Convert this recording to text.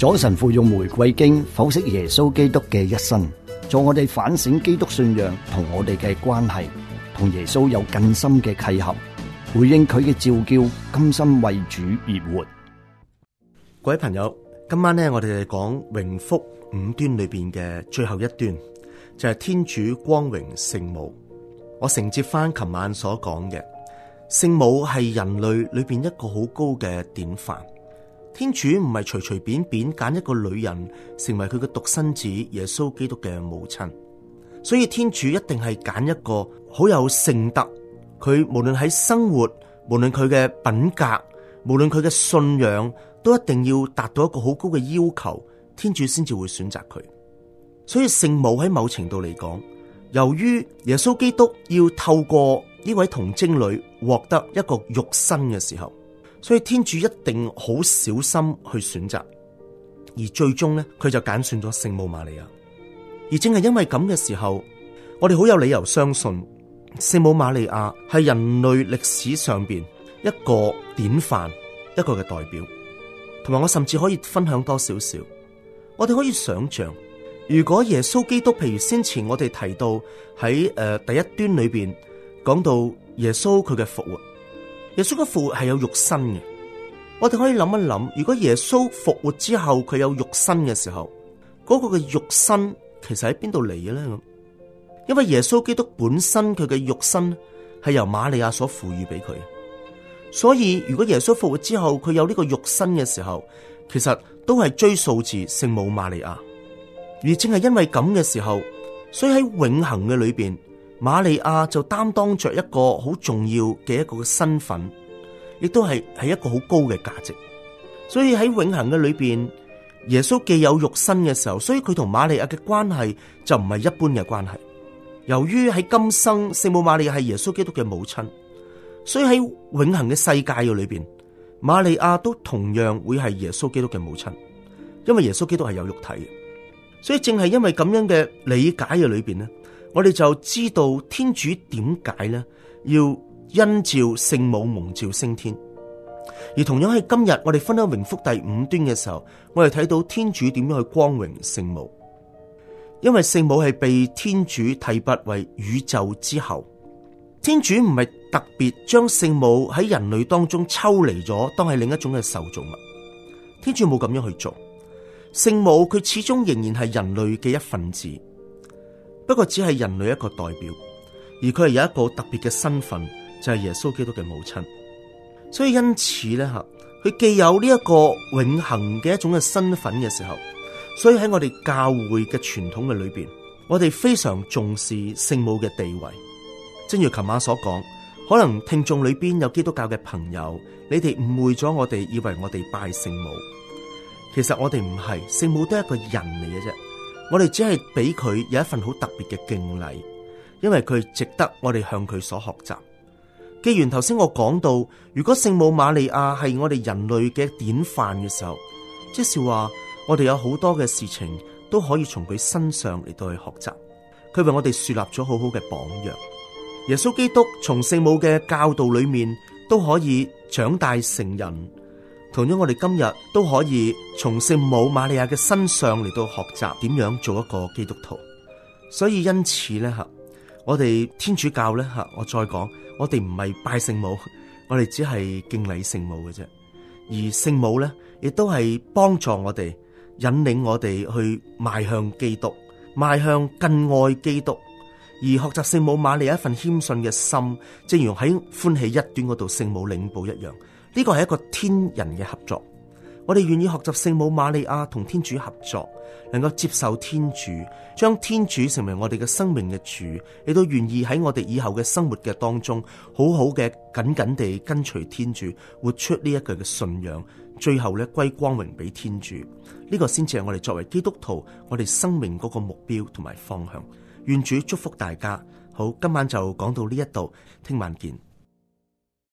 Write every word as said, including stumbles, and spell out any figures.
左神父用玫瑰經剖析耶穌基督嘅一生，助我哋反省基督信仰同我哋嘅關係，同耶穌有更深嘅契合，回應佢嘅召叫，甘心為主而活。 各位朋友，今晚呢，我哋嚟講榮福五端裏邊嘅最後一端，就係天主光榮聖母。我承接翻琴晚所講嘅，聖母係人類裏邊一個好高嘅典範。天主唔係隨隨便便揀一個女人成為佢嘅獨生子耶穌基督嘅母親，所以天主一定係揀一個好有聖德，佢無論喺生活，無論佢嘅品格，無論佢嘅信仰，都一定要達到一個好高嘅要求，天主先至會選擇佢。所以聖母喺某程度嚟講，由於耶穌基督要透過呢位童貞女獲得一個肉身嘅時候，所以天主一定好小心去選擇，而最終呢，佢就揀選咗聖母瑪利亞。而正係因為咁嘅時候，我哋好有理由相信聖母瑪利亞係人類歷史上邊一個典範，一個嘅代表。同埋我甚至可以分享多少少，我哋可以想象，如果耶穌基督譬如先前我哋提到喺誒、呃、第一端裏邊講到耶穌佢嘅復活，耶穌嘅復活係有肉身嘅。我哋可以諗一諗，如果耶穌復活之後佢有肉身嘅時候，嗰、那個嘅肉身其實喺邊度嚟嘅咧？咁，因為耶穌基督本身佢嘅肉身係由瑪利亞所賦予俾佢。所以如果耶穌復活之後佢有呢個肉身嘅時候，其實都係追溯自聖母瑪利亞。而正係因為咁嘅時候，所以喺永恆嘅裏邊，瑪利亞就擔當着一個好重要嘅一個嘅身份，亦都係係一個好高嘅價值。所以喺永恆嘅裏邊，耶穌既有肉身嘅時候，所以佢同瑪利亞嘅關係就唔係一般嘅關係。由於喺今生聖母瑪利亞係耶穌基督嘅母親，所以喺永恆嘅世界嘅裏邊，瑪利亞都同樣會係耶穌基督嘅母親，因為耶穌基督係有肉體嘅。所以正係因為咁樣嘅理解嘅裏邊呢，我哋就知道天主點解呢要因召聖母蒙召升天。而同樣喺今日我哋分享榮福第五端嘅時候，我哋睇到天主點樣去光榮聖母，因為聖母係被天主提拔為宇宙之后。天主唔係特別將聖母喺人類當中抽離咗，當係另一種嘅受造物。天主冇咁樣去做，聖母佢始終仍然係人類嘅一份子，不過只係人類一個代表，而佢係有一個特別嘅身份，就係耶穌基督嘅母親。所以因此咧吓，佢既有呢一個永恆嘅一種嘅身份嘅時候，所以喺我哋教會嘅傳統嘅裏邊，我哋非常重視聖母嘅地位。正如琴晚所講，可能聽眾裏邊有基督教嘅朋友，你哋誤會咗我哋，以為我哋拜聖母。其實我哋唔係，聖母都係一個人嚟嘅啫。我哋只係俾佢有一份好特別嘅敬禮，因為佢值得我哋向佢所學習。既然頭先我講到，如果聖母瑪利亞係我哋人類嘅典範嘅時候，即是話我哋有好多嘅事情都可以從佢身上嚟到去學習。佢為我哋樹立咗好好嘅榜樣。耶穌基督從聖母嘅教導裏面都可以長大成人，同樣我哋今日都可以從聖母瑪利亞嘅身上嚟到學習點樣做一個基督徒。所以因此咧吓，我哋天主教咧吓，我再講，我哋唔係拜聖母，我哋只係敬禮聖母嘅啫。而聖母咧亦都係幫助我哋，引領我哋去邁向基督，邁向更愛基督。而學習聖母瑪利亞一份謙遜嘅心，正如喺歡喜一端嗰度聖母領報一樣，呢個係一個天人嘅合作。我哋願意學習聖母瑪利亞同天主合作，能夠接受天主，將天主成為我哋嘅生命嘅主，亦都願意喺我哋以後嘅生活嘅當中，好好嘅緊緊地跟隨天主，活出呢一句嘅信仰，最後咧歸光榮俾天主。呢個先至係我哋作為基督徒，我哋生命嗰個目標同埋方向。願主祝福大家。好，今晚就講到呢一度，聽晚見。